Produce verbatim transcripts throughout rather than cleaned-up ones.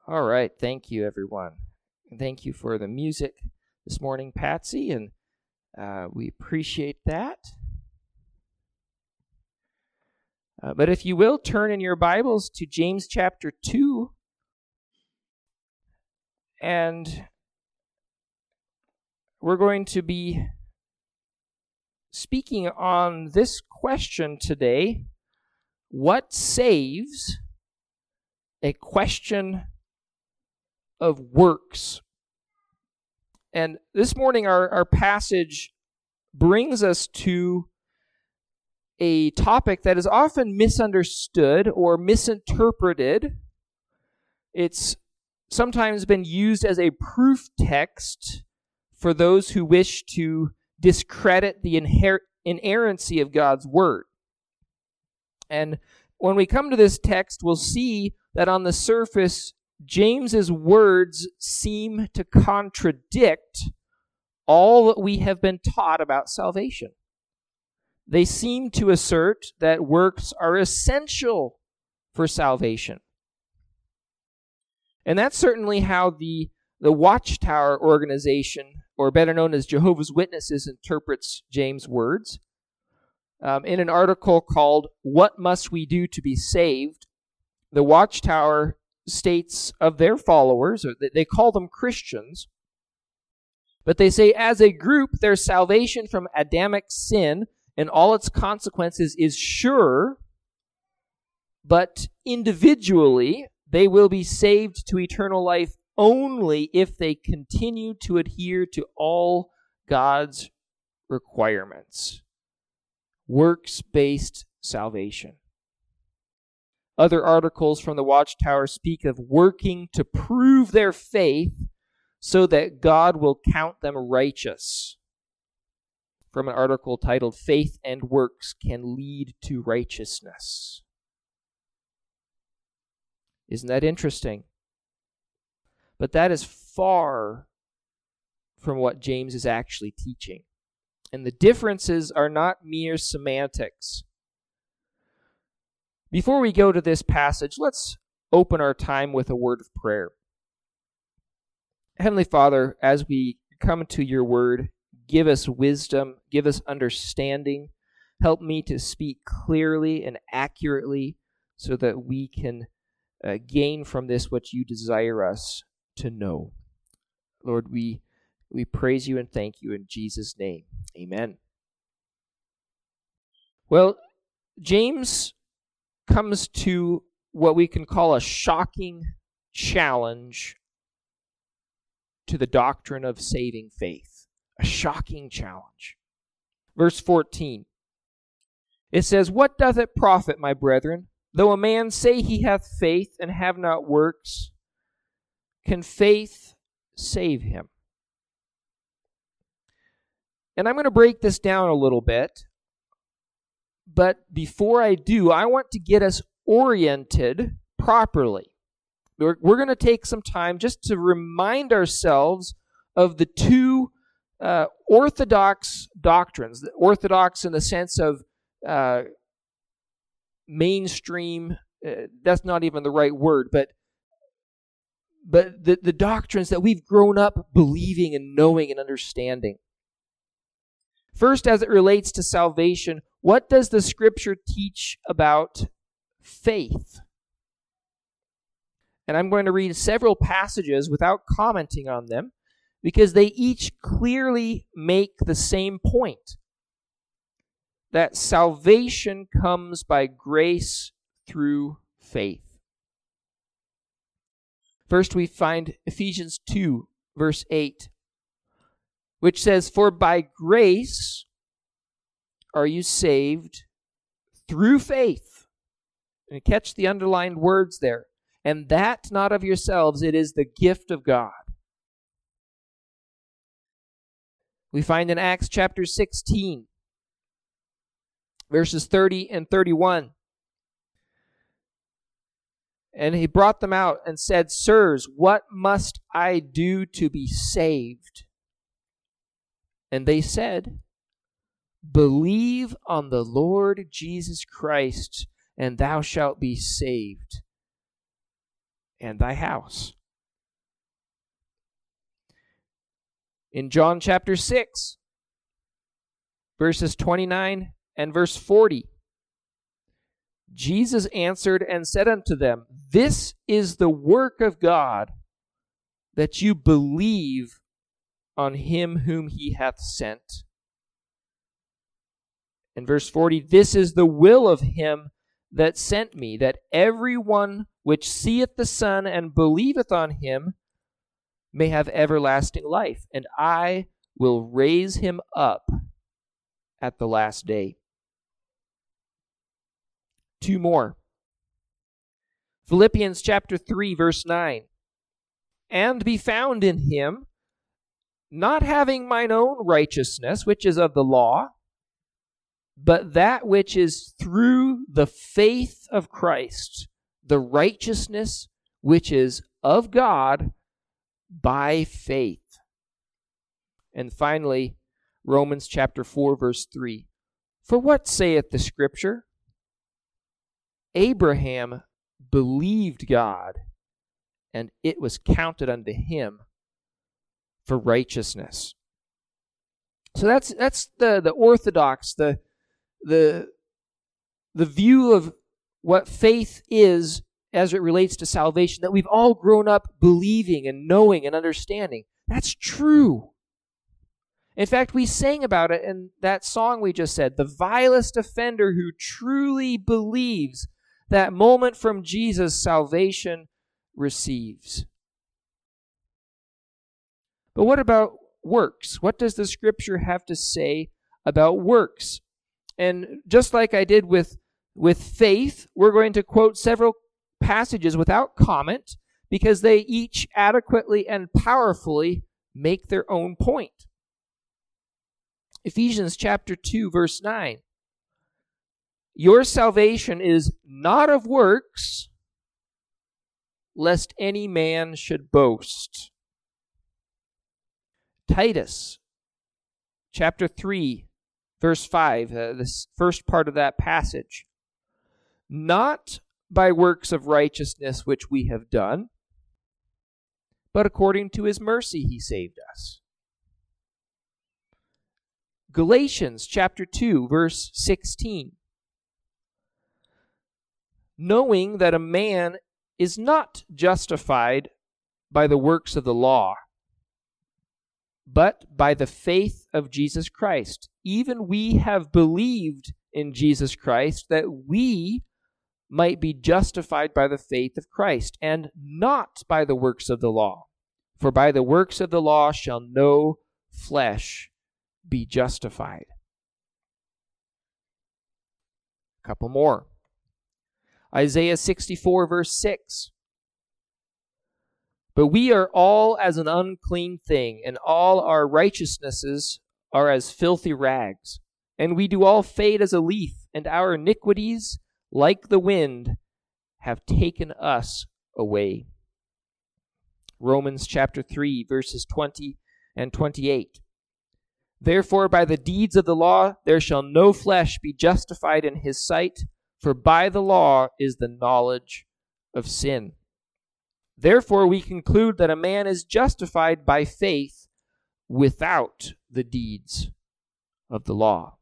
All right. Thank you, everyone. Thank you for the music this morning, Patsy, and uh, we appreciate that. Uh, but if you will, turn in your Bibles to James chapter two, and we're going to be speaking on this question today: what saves? A question of works. And this morning our, our passage brings us to a topic that is often misunderstood or misinterpreted. It's sometimes been used as a proof text for those who wish to discredit the inher- inerrancy of God's Word. And when we come to this text, we'll see that on the surface, James's words seem to contradict all that we have been taught about salvation. They seem to assert that works are essential for salvation. And that's certainly how the, the Watchtower organization, or better known as Jehovah's Witnesses, interprets James' words. Um, in an article called "What Must We Do to Be Saved?" the Watchtower states of their followers, or they call them Christians, but they say, as a group, their salvation from Adamic sin and all its consequences is sure, but individually, they will be saved to eternal life only if they continue to adhere to all God's requirements. Works-based salvation. Other articles from the Watchtower speak of working to prove their faith so that God will count them righteous. From an article titled "Faith and Works Can Lead to Righteousness." Isn't that interesting? But that is far from what James is actually teaching. And the differences are not mere semantics. Before we go to this passage, let's open our time with a word of prayer. Heavenly Father, as we come to your word, give us wisdom, give us understanding. Help me to speak clearly and accurately so that we can uh, gain from this what you desire us to know. Lord, we, we praise you and thank you in Jesus' name. Amen. Well, James comes to what we can call a shocking challenge to the doctrine of saving faith. A shocking challenge. Verse fourteen. It says, "What doth it profit, my brethren, though a man say he hath faith and have not works? Can faith save him?" And I'm going to break this down a little bit. But before I do, I want to get us oriented properly. We're, we're going to take some time just to remind ourselves of the two uh, orthodox doctrines. The orthodox in the sense of uh, mainstream, uh, that's not even the right word, but but the, the doctrines that we've grown up believing and knowing and understanding. First, as it relates to salvation, what does the Scripture teach about faith? And I'm going to read several passages without commenting on them because they each clearly make the same point. That salvation comes by grace through faith. First, we find Ephesians two, verse eight, which says, "For by grace are you saved through faith." And catch the underlined words there. "And that not of yourselves, it is the gift of God." We find in Acts chapter sixteen, verses thirty and thirty-one. "And he brought them out and said, Sirs, what must I do to be saved? And they said, Believe on the Lord Jesus Christ, and thou shalt be saved, and thy house. In John chapter six, verses twenty-nine and verse forty, Jesus answered and said unto them, This is the work of God, that you believe on him whom he hath sent. In verse forty, This is the will of him that sent me, that every one which seeth the Son and believeth on him may have everlasting life, and I will raise him up at the last day. Two more. Philippians chapter three, verse nine. And be found in him, not having mine own righteousness, which is of the law, but that which is through the faith of Christ, the righteousness which is of God by faith. And finally, Romans chapter four, verse three. For what saith the Scripture? Abraham believed God, and it was counted unto him for righteousness. So that's that's the, the orthodox, the the the view of what faith is as it relates to salvation that we've all grown up believing and knowing and understanding. That's true. In fact, we sang about it in that song we just said, the vilest offender who truly believes that moment from Jesus salvation receives. But what about works? What does the Scripture have to say about works? And just like I did with, with faith, we're going to quote several passages without comment because they each adequately and powerfully make their own point. Ephesians chapter two, verse nine. Your salvation is not of works, lest any man should boast. Titus chapter three, verse five, uh, this first part of that passage. Not by works of righteousness which we have done, but according to his mercy he saved us. Galatians chapter two, verse sixteen. Knowing that a man is not justified by the works of the law, but by the faith of Jesus Christ. Even we have believed in Jesus Christ that we might be justified by the faith of Christ, and not by the works of the law. For by the works of the law shall no flesh be justified. A couple more. Isaiah sixty-four, verse six. But we are all as an unclean thing, and all our righteousnesses are as filthy rags. And we do all fade as a leaf, and our iniquities, like the wind, have taken us away. Romans chapter three, verses twenty and twenty-eight. Therefore, by the deeds of the law, there shall no flesh be justified in his sight, for by the law is the knowledge of sin. Therefore, we conclude that a man is justified by faith without the deeds of the law.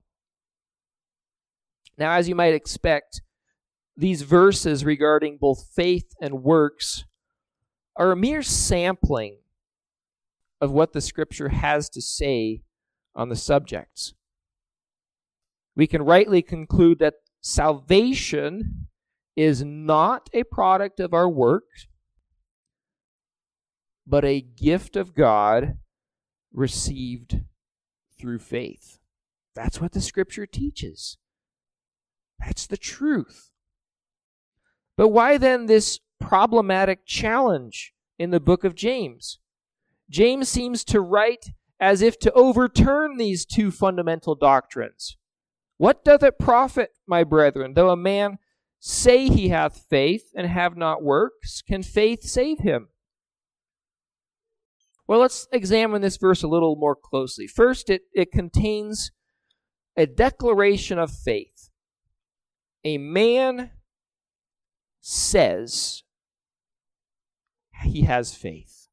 Now, as you might expect, these verses regarding both faith and works are a mere sampling of what the Scripture has to say on the subjects. We can rightly conclude that salvation is not a product of our works, but a gift of God received through faith. That's what the Scripture teaches. That's the truth. But why then this problematic challenge in the book of James? James seems to write as if to overturn these two fundamental doctrines. What doth it profit, my brethren, though a man say he hath faith and have not works? Can faith save him? Well, let's examine this verse a little more closely. First, it, it contains a declaration of faith. A man says he has faith.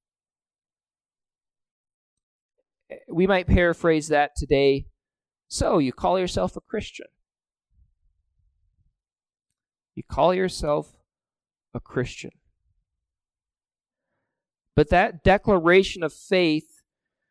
We might paraphrase that today. So, you call yourself a Christian. You call yourself a Christian. But that declaration of faith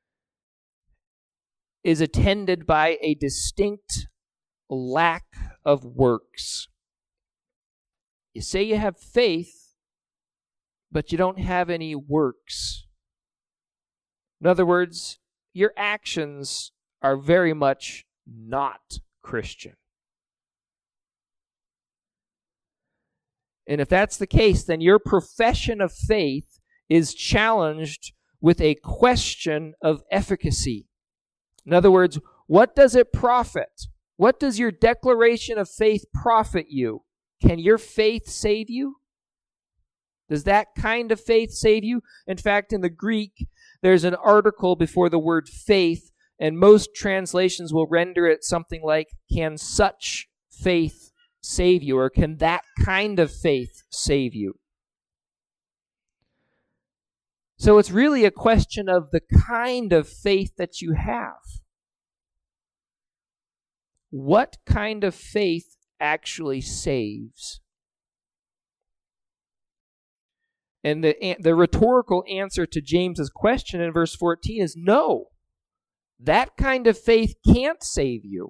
is attended by a distinct lack of works. You say you have faith, but you don't have any works. In other words, your actions are very much not Christian. And if that's the case, then your profession of faith is challenged with a question of efficacy. In other words, what does it profit? What does your declaration of faith profit you? Can your faith save you? Does that kind of faith save you? In fact, in the Greek, there's an article before the word faith, and most translations will render it something like, can such faith save you? Or can that kind of faith save you? So it's really a question of the kind of faith that you have. What kind of faith actually saves? And the, the rhetorical answer to James's question in verse fourteen is no. That kind of faith can't save you.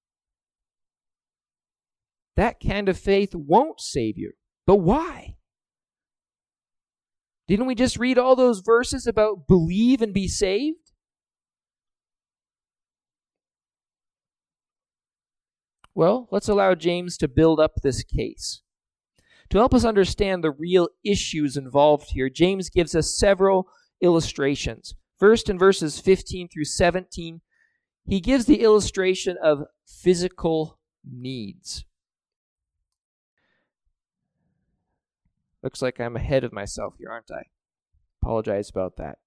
That kind of faith won't save you. But why? Didn't we just read all those verses about believe and be saved? Well, let's allow James to build up this case. To help us understand the real issues involved here, James gives us several illustrations. First, in verses fifteen through seventeen, he gives the illustration of physical needs. Looks like I'm ahead of myself here, aren't I? Apologize about that.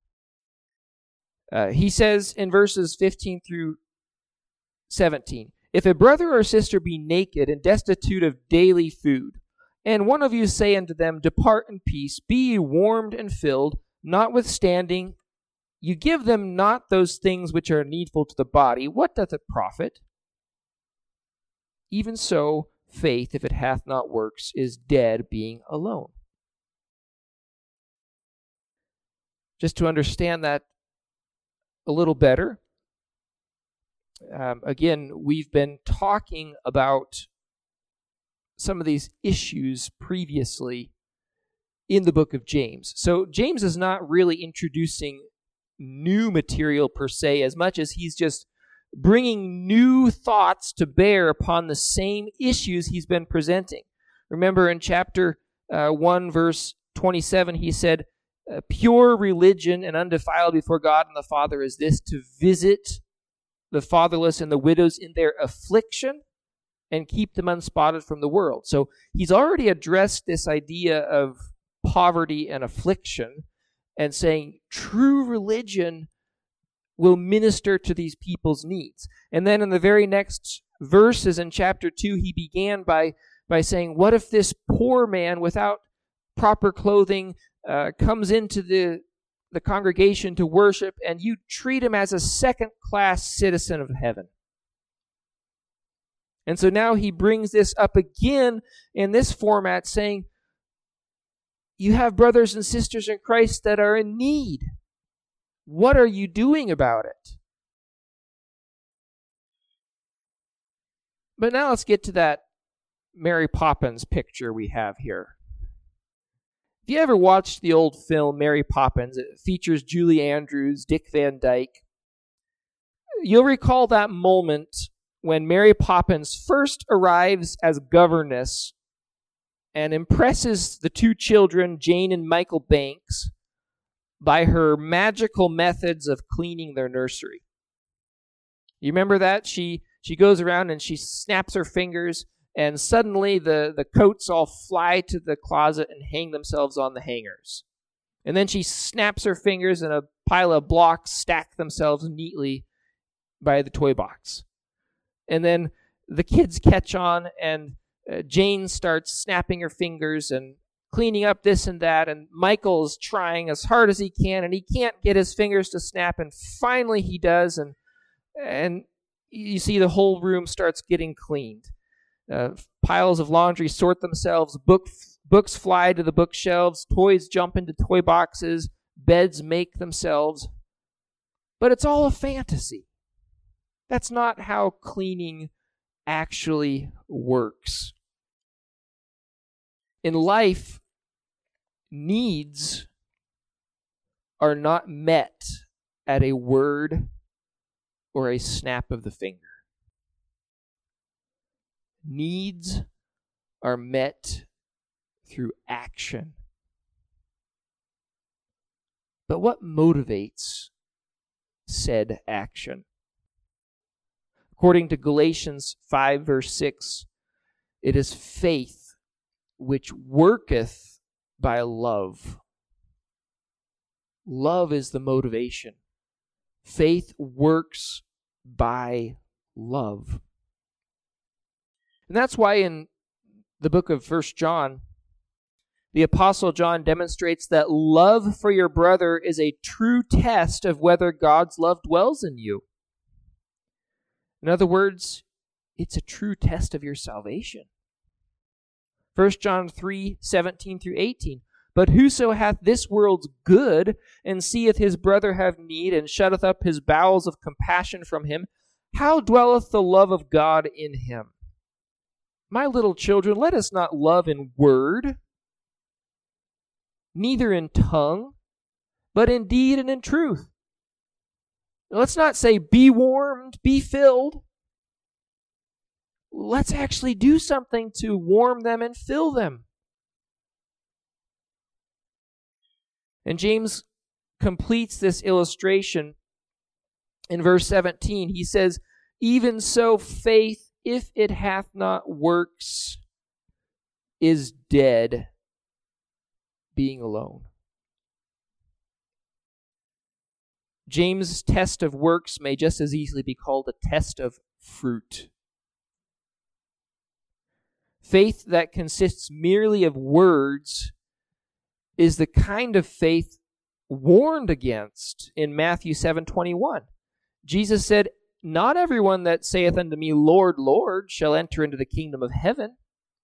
Uh, he says in verses fifteen through seventeen, if a brother or sister be naked and destitute of daily food, and one of you say unto them, depart in peace, be ye warmed and filled, notwithstanding you give them not those things which are needful to the body, what doth it profit? Even so, faith, if it hath not works, is dead, being alone. Just to understand that a little better, um, again, we've been talking about some of these issues previously in the book of James. So James is not really introducing new material per se, as much as he's just bringing new thoughts to bear upon the same issues he's been presenting. Remember in chapter uh, one, verse twenty-seven, he said, pure religion and undefiled before God and the Father is this, to visit the fatherless and the widows in their affliction and keep them unspotted from the world. So he's already addressed this idea of poverty and affliction and saying true religion will minister to these people's needs. And then in the very next verses in chapter two, he began by, by saying, what if this poor man without proper clothing uh, comes into the, the congregation to worship and you treat him as a second-class citizen of heaven? And so now he brings this up again in this format, saying, you have brothers and sisters in Christ that are in need. What are you doing about it? But now let's get to that Mary Poppins picture we have here. If you ever watched the old film Mary Poppins, it features Julie Andrews, Dick Van Dyke. You'll recall that moment when Mary Poppins first arrives as governess and impresses the two children, Jane and Michael Banks, by her magical methods of cleaning their nursery. You remember that? She she goes around and she snaps her fingers, and suddenly the, the coats all fly to the closet and hang themselves on the hangers. And then she snaps her fingers and a pile of blocks stack themselves neatly by the toy box. And then the kids catch on, and uh, Jane starts snapping her fingers, and cleaning up this and that, and Michael's trying as hard as he can, and he can't get his fingers to snap, and finally he does, and and you see the whole room starts getting cleaned. Uh, piles of laundry sort themselves, book, books fly to the bookshelves, toys jump into toy boxes, beds make themselves. But it's all a fantasy. That's not how cleaning actually works. In life, needs are not met at a word or a snap of the finger. Needs are met through action. But what motivates said action? According to Galatians five, verse six, it is faith which worketh by love. Love is the motivation. Faith works by love. And that's why in the book of First John, the Apostle John demonstrates that love for your brother is a true test of whether God's love dwells in you. In other words, it's a true test of your salvation. First John three, seventeen through eighteen. But whoso hath this world's good, and seeth his brother have need, and shutteth up his bowels of compassion from him, how dwelleth the love of God in him? My little children, let us not love in word, neither in tongue, but in deed and in truth. Let's not say, be warmed, be filled. Let's actually do something to warm them and fill them. And James completes this illustration in verse seventeen. He says, even so faith, if it hath not works, is dead, being alone. James' test of works may just as easily be called a test of fruit. Faith that consists merely of words is the kind of faith warned against in Matthew seven twenty-one. Jesus said, not everyone that saith unto me, Lord, Lord, shall enter into the kingdom of heaven,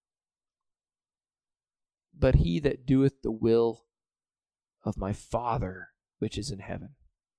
but he that doeth the will of my Father which is in heaven.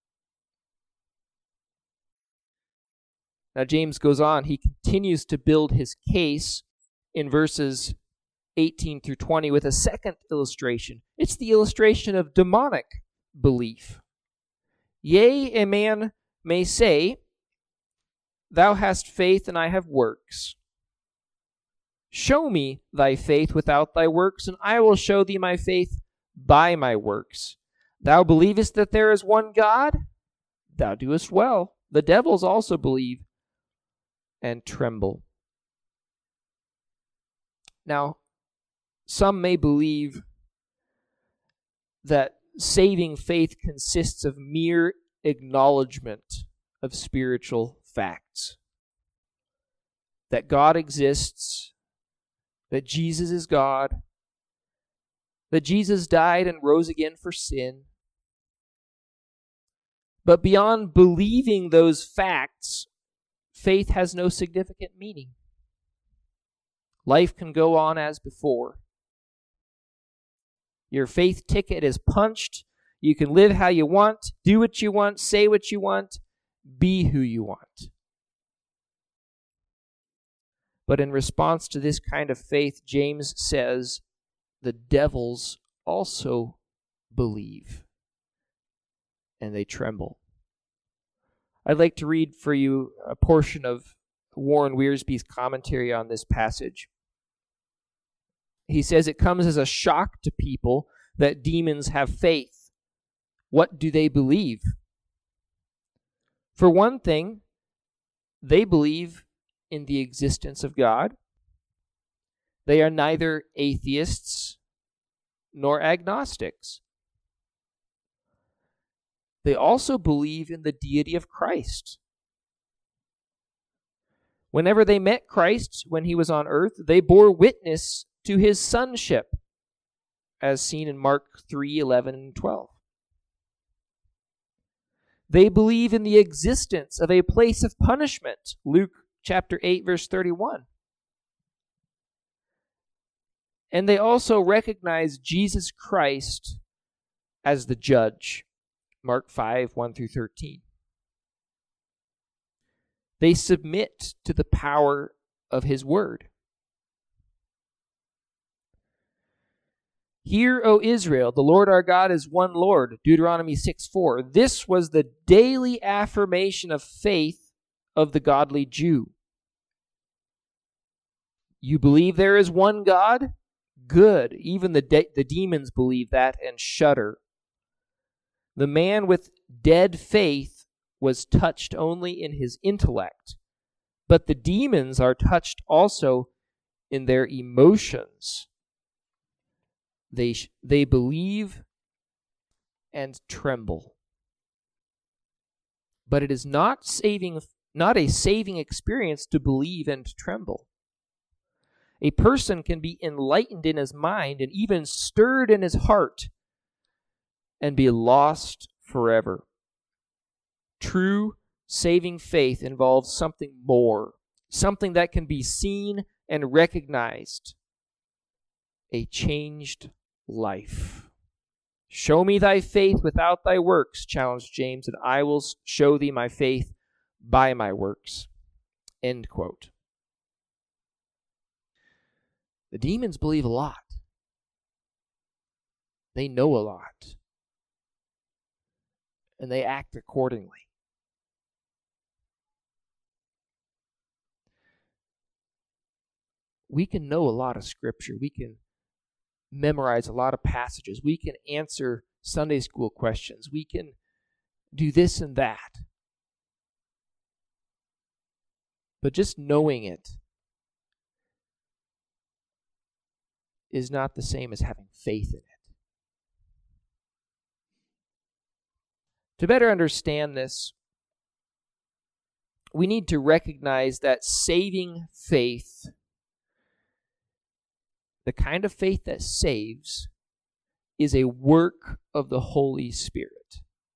Now James goes on. He continues to build his case in verses eighteen through twenty with a second illustration. It's the illustration of demonic belief. Yea, a man may say, thou hast faith and I have works. Show me thy faith without thy works, and I will show thee my faith by my works. Thou believest that there is one God? Thou doest well. The devils also believe and tremble. Now, some may believe that saving faith consists of mere acknowledgement of spiritual facts. That God exists, that Jesus is God, that Jesus died and rose again for sin. But beyond believing those facts, faith has no significant meaning. Life can go on as before. Your faith ticket is punched. You can live how you want, do what you want, say what you want, be who you want. But in response to this kind of faith, James says, the devils also believe, and they tremble. I'd like to read for you a portion of Warren Wiersbe's commentary on this passage. He says, it comes as a shock to people that demons have faith. What do they believe? For one thing, they believe in the existence of God. They are neither atheists nor agnostics. They also believe in the deity of Christ. Whenever they met Christ when he was on earth, they bore witness to his sonship. as seen in Mark three, eleven, and twelve. They believe in the existence of a place of punishment, Luke chapter eight, verse thirty-one. And they also recognize Jesus Christ as the judge, Mark five, one through thirteen. They submit to the power of his word. Hear, O Israel, the Lord our God is one Lord, Deuteronomy six four. This was the daily affirmation of faith of the godly Jew. You believe there is one God? Good. Even the, de- the demons believe that and shudder. The man with dead faith was touched only in his intellect, but the demons are touched also in their emotions. They sh- they believe and tremble. But it is not saving, not a saving experience to believe and tremble. A person can be enlightened in his mind and even stirred in his heart and be lost forever. True saving faith involves something more, something that can be seen and recognized. A changed life. Show me thy faith without thy works, challenged James, and I will show thee my faith by my works. End quote. The demons believe a lot. They know a lot. And they act accordingly. We can know a lot of scripture. We can memorize a lot of passages. We can answer Sunday school questions. We can do this and that. But just knowing it is not the same as having faith in it. To better understand this, we need to recognize that saving faith, the kind of faith that saves, is a work of the Holy Spirit.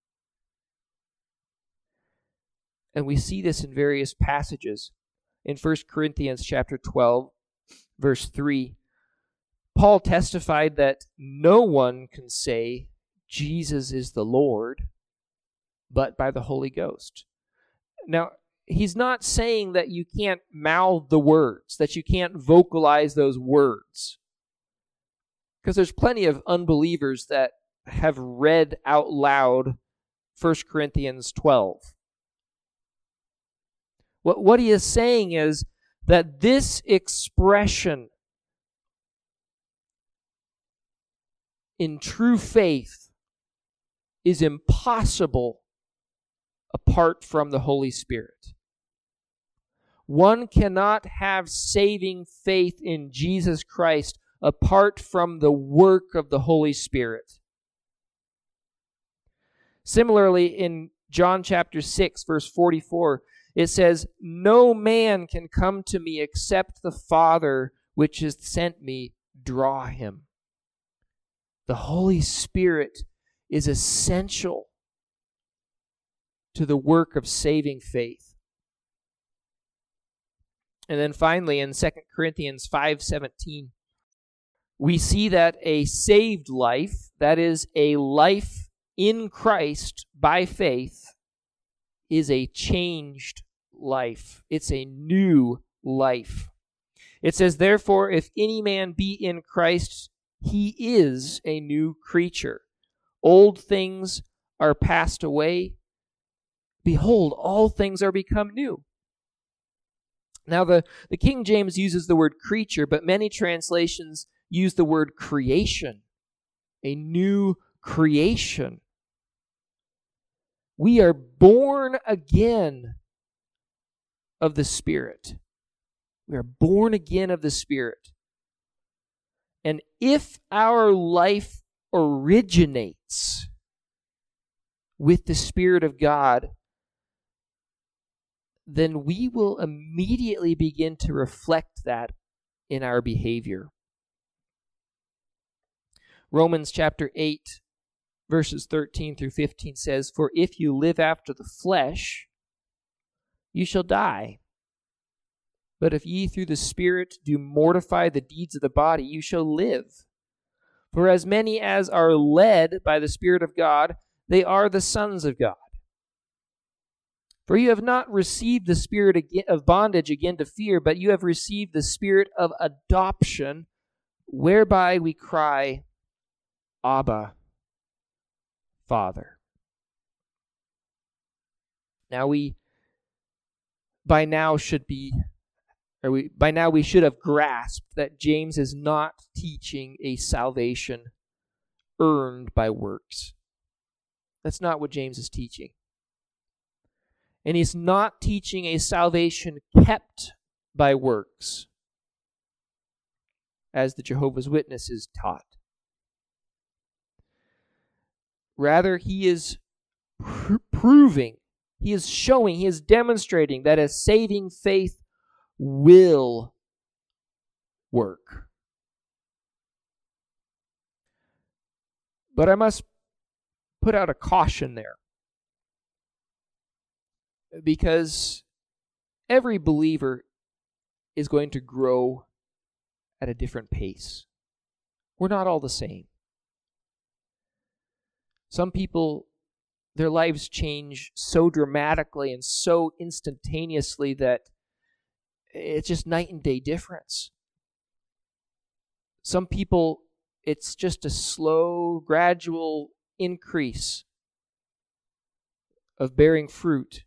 And we see this in various passages. In First Corinthians chapter twelve, verse three, Paul testified that no one can say Jesus is the Lord but by the Holy Ghost. Now, he's not saying that you can't mouth the words, that you can't vocalize those words. Because there's plenty of unbelievers that have read out loud First Corinthians twelve. What, what he is saying is that this expression in true faith is impossible apart from the Holy Spirit. One cannot have saving faith in Jesus Christ apart from the work of the Holy Spirit. Similarly, in John chapter six, verse forty-four, it says, "No man can come to me except the Father which has sent me draw him." The Holy Spirit is essential to the work of saving faith. And then finally, in Second Corinthians five seventeen, we see that a saved life, that is, a life in Christ by faith, is a changed life. It's a new life. It says, "Therefore, if any man be in Christ, he is a new creature. Old things are passed away. Behold, all things are become new." Now, the, the King James uses the word creature, but many translations use the word creation. A new creation. We are born again of the Spirit. We are born again of the Spirit. And if our life originates with the Spirit of God, then we will immediately begin to reflect that in our behavior. Romans chapter eight, verses thirteen through fifteen says, "For if you live after the flesh, you shall die. But if ye through the Spirit do mortify the deeds of the body, you shall live. For as many as are led by the Spirit of God, they are the sons of God. For you have not received the spirit of bondage again to fear, but you have received the Spirit of adoption, whereby we cry, Abba, Father." Now we, by now should be, or we, by now we should have grasped that James is not teaching a salvation earned by works. That's not what James is teaching. And he's not teaching a salvation kept by works, as the Jehovah's Witnesses taught. Rather, he is pr- proving, he is showing, he is demonstrating that a saving faith will work. But I must put out a caution there, because every believer is going to grow at a different pace. We're not all the same. Some people, their lives change so dramatically and so instantaneously that it's just night and day difference. Some people, it's just a slow, gradual increase of bearing fruit.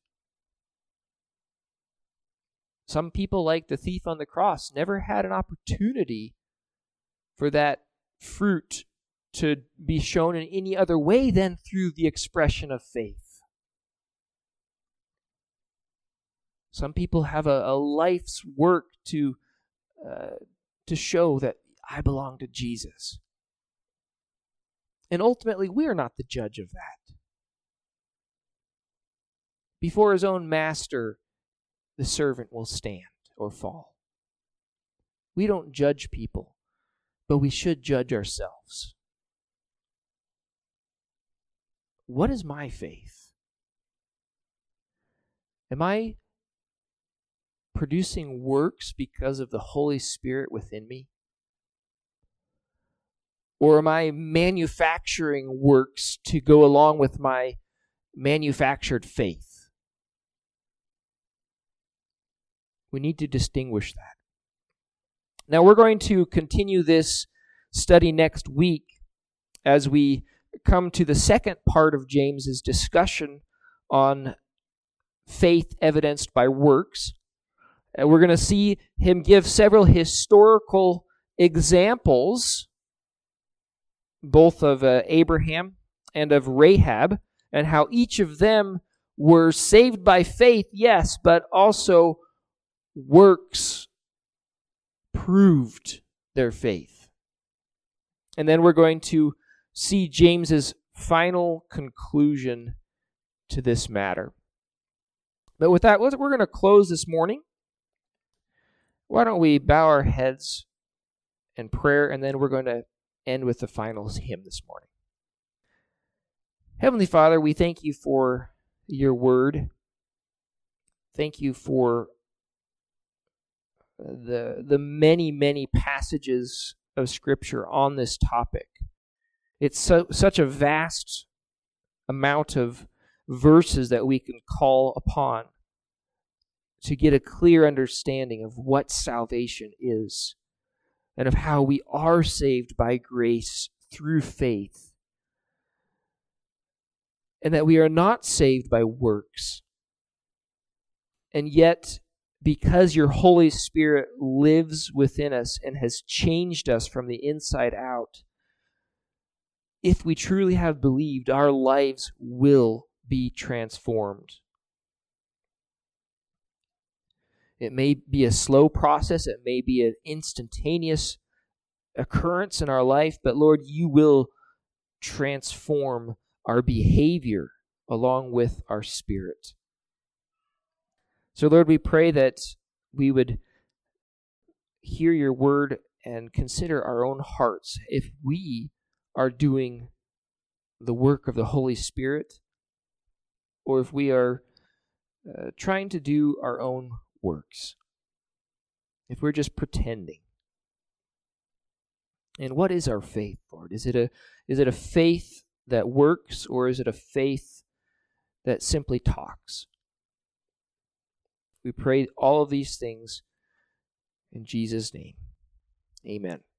Some people, like the thief on the cross, never had an opportunity for that fruit to be shown in any other way than through the expression of faith. Some people have a, a life's work to uh, to show that I belong to Jesus. And ultimately, we are not the judge of that. Before his own master, the servant will stand or fall. We don't judge people, but we should judge ourselves. What is my faith? Am I producing works because of the Holy Spirit within me? Or am I manufacturing works to go along with my manufactured faith? We need to distinguish that. Now we're going to continue this study next week as we come to the second part of James's discussion on faith evidenced by works. And we're going to see him give several historical examples, both of uh, Abraham and of Rahab, and how each of them were saved by faith, yes, but also works proved their faith. And then we're going to see James's final conclusion to this matter. But with that, we're going to close this morning. Why don't we bow our heads in prayer, and then we're going to end with the final hymn this morning. Heavenly Father, we thank you for your word. Thank you for the, the many, many passages of Scripture on this topic. It's so, such a vast amount of verses that we can call upon to get a clear understanding of what salvation is and of how we are saved by grace through faith, and that we are not saved by works. And yet, because your Holy Spirit lives within us and has changed us from the inside out, if we truly have believed, our lives will be transformed. It may be a slow process. It may be an instantaneous occurrence in our life. But Lord, you will transform our behavior along with our spirit. So Lord, we pray that we would hear your word and consider our own hearts. If we are doing the work of the Holy Spirit, or if we are uh, trying to do our own works, if we're just pretending. And what is our faith, Lord? Is it a is it a faith that works, or is it a faith that simply talks? We pray all of these things in Jesus' name. Amen.